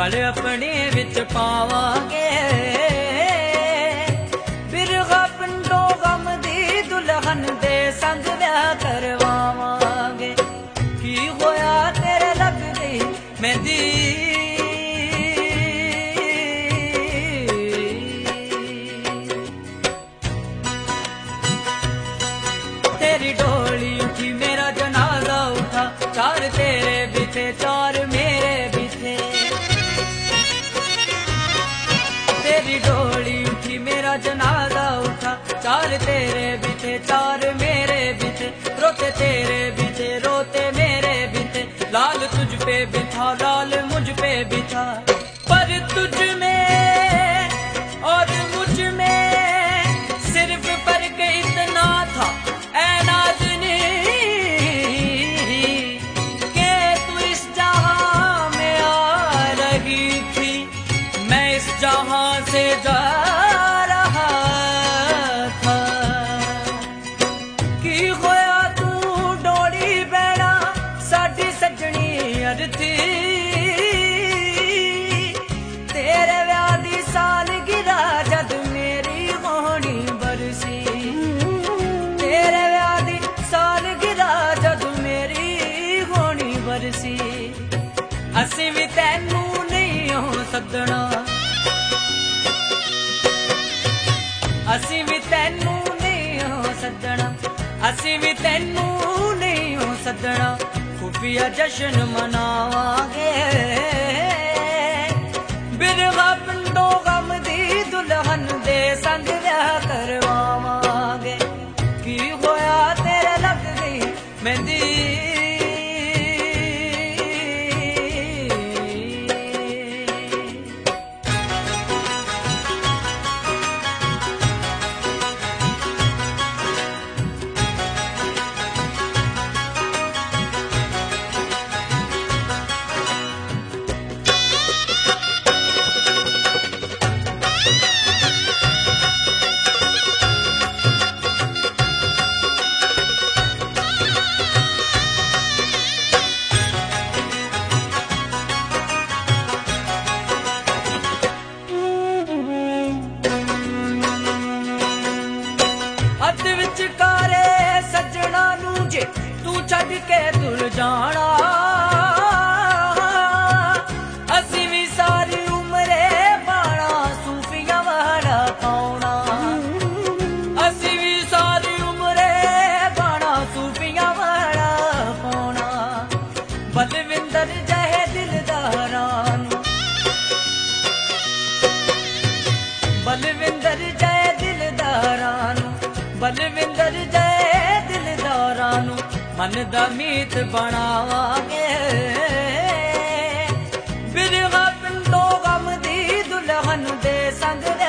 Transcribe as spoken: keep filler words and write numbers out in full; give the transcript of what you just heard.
गल अपने विच पावांगे। बिरहा पिंडो गम दी दुल्हन दे संग ब्याह करवावांगे। की होया तेरे लग गई मेहंदी, तेरी डोली उठी मेरा जनाजा उठा, चार तेरे बिथे चार मेरे बिथे। तेरी डोली उठी मेरा जनाजा उठा, चार तेरे बिथे चार मेरे बिथे। रोते तेरे बिथे रोते मेरे बिथे, लाल तुझ पे बिठा लाल मुझ पे बिठा। पर तुझ में और मुझ में सिर्फ फर्क इतना था ऐ नाज़नी, के तू इस जहां में आ रही थी, मैं इस जहां से जा रहा था। की होया तू डोली बैणा साडी सजनी अरथी, तेरे व्याह दी सालगिरह जद मेरी होनी बरसी। तेरे व्याह दी सालगिरह जद मेरी होनी बरसी। असीं भी तैनू नहीं हो सदना, असीं भी तैनू नहीं हो सदना, असीं भी तैनू नहीं हो सदना। खुफिया जश्न मनावांगे। बिरहा पिंडो गम दी दुल्हन दे संग ब्याह करवावांगे। की होया तेरे लग गई मेहंदी, अद विचकारे सजना नू जे तू छड्ड के तुर जाना। असीं भी सारी उमरे बाणा सूफियां वाला पाउणा। असीं भी सारी उमरे बाणा सूफियां वाला पाउणा। बलविंदर जहे दिलदारां नू, बलविंदर जहे दिलदारां नू, बलविंदर जय दिलदारां नू मन दा मीत बनावांगे। बिरहा पिंडो गम दी दुल्हन दे संग